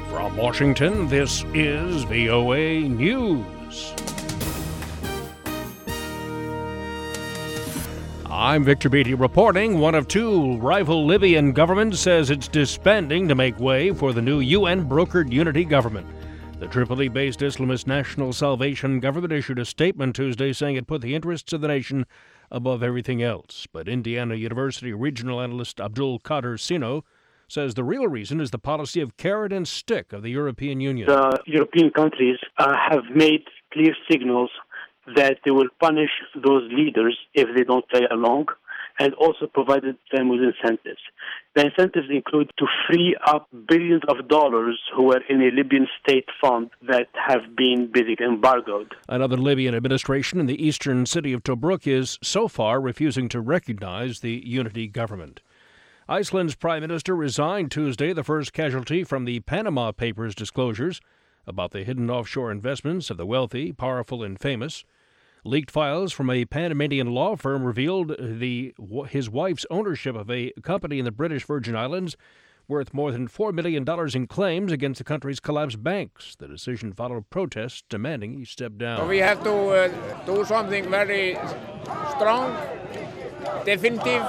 From Washington, this is VOA News. I'm Victor Beatty reporting. One of two rival Libyan governments says it's disbanding to make way for the new UN-brokered unity government. The Tripoli-based Islamist National Salvation Government issued a statement Tuesday saying it put the interests of the nation above everything else. But Indiana University regional analyst Abdul Qadir Sino says the real reason is the policy of carrot and stick of the European Union. The European countries have made clear signals that they will punish those leaders if they don't play along, and also provided them with incentives. The incentives include to free up billions of dollars who are in a Libyan state fund that have been basically embargoed. Another Libyan administration in the eastern city of Tobruk is so far refusing to recognize the unity government. Iceland's prime minister resigned Tuesday, the first casualty from the Panama Papers disclosures about the hidden offshore investments of the wealthy, powerful, and famous. Leaked files from a Panamanian law firm revealed his wife's ownership of a company in the British Virgin Islands worth more than $4 million in claims against the country's collapsed banks. The decision followed protests demanding he step down. So we have to do something very strong, definitive,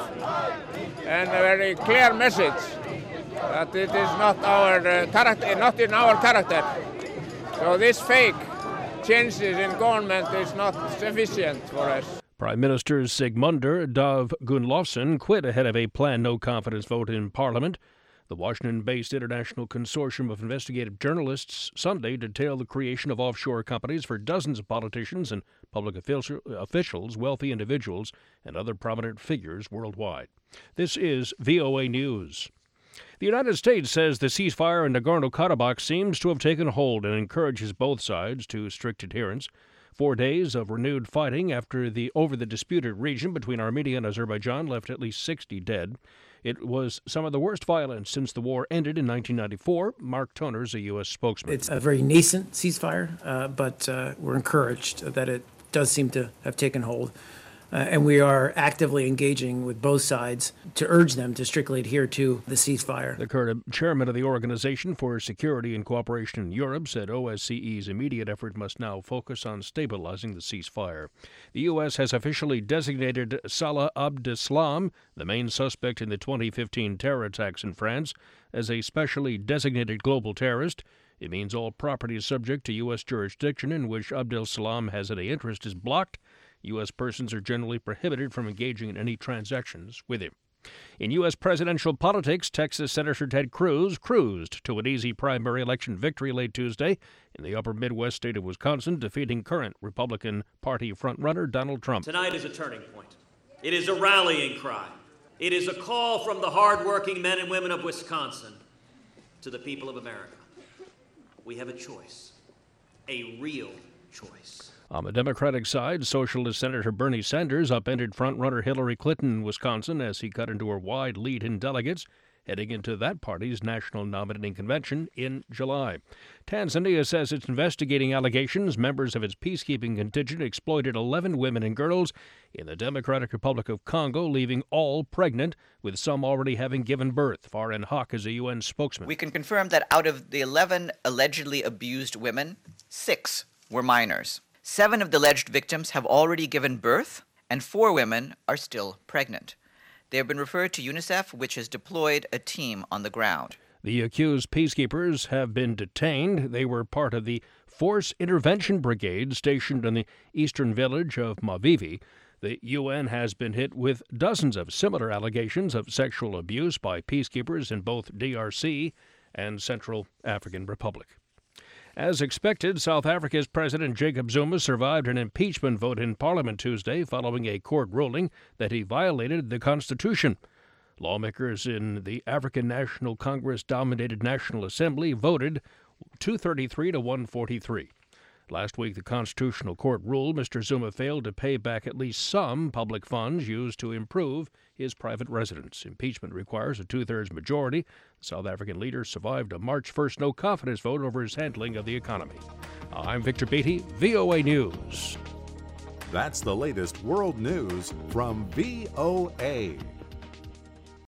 and a very clear message that it is not our character, not in our character. So this fake changes in government is not sufficient for us. Prime Minister Sigmundur Dav Gunnlaugsson quit ahead of a planned no-confidence vote in Parliament. The Washington-based International Consortium of Investigative Journalists Sunday detailed the creation of offshore companies for dozens of politicians and public officials, wealthy individuals, and other prominent figures worldwide. This is VOA News. The United States says the ceasefire in Nagorno-Karabakh seems to have taken hold and encourages both sides to strict adherence. 4 days of renewed fighting over the disputed region between Armenia and Azerbaijan left at least 60 dead. It was some of the worst violence since the war ended in 1994. Mark Toner is a U.S. spokesman. It's a very nascent ceasefire, but we're encouraged that it does seem to have taken hold. And we are actively engaging with both sides to urge them to strictly adhere to the ceasefire. The current chairman of the Organization for Security and Cooperation in Europe said OSCE's immediate effort must now focus on stabilizing the ceasefire. The U.S. has officially designated Salah Abdeslam, the main suspect in the 2015 terror attacks in France, as a specially designated global terrorist. It means all property subject to U.S. jurisdiction in which Abdeslam has any interest is blocked. U.S. persons are generally prohibited from engaging in any transactions with him. In U.S. presidential politics, Texas Senator Ted Cruz cruised to an easy primary election victory late Tuesday in the upper Midwest state of Wisconsin, defeating current Republican Party frontrunner Donald Trump. Tonight is a turning point. It is a rallying cry. It is a call from the hardworking men and women of Wisconsin to the people of America. We have a choice, a real choice. On the Democratic side, Socialist Senator Bernie Sanders upended frontrunner Hillary Clinton in Wisconsin as he cut into a wide lead in delegates, heading into that party's national nominating convention in July. Tanzania says it's investigating allegations members of its peacekeeping contingent exploited 11 women and girls in the Democratic Republic of Congo, leaving all pregnant, with some already having given birth. Farin Haq is a UN spokesman. We can confirm that out of the 11 allegedly abused women, 6 were minors. 7 of the alleged victims have already given birth, and 4 women are still pregnant. They have been referred to UNICEF, which has deployed a team on the ground. The accused peacekeepers have been detained. They were part of the Force Intervention Brigade stationed in the eastern village of Mavivi. The UN has been hit with dozens of similar allegations of sexual abuse by peacekeepers in both DRC and Central African Republic. As expected, South Africa's President Jacob Zuma survived an impeachment vote in Parliament Tuesday following a court ruling that he violated the Constitution. Lawmakers in the African National Congress-dominated National Assembly voted 233 to 143. Last week, the Constitutional Court ruled Mr. Zuma failed to pay back at least some public funds used to improve his private residence. Impeachment requires a two-thirds majority. The South African leader survived a March 1st no-confidence vote over his handling of the economy. I'm Victor Beatty, VOA News. That's the latest world news from VOA.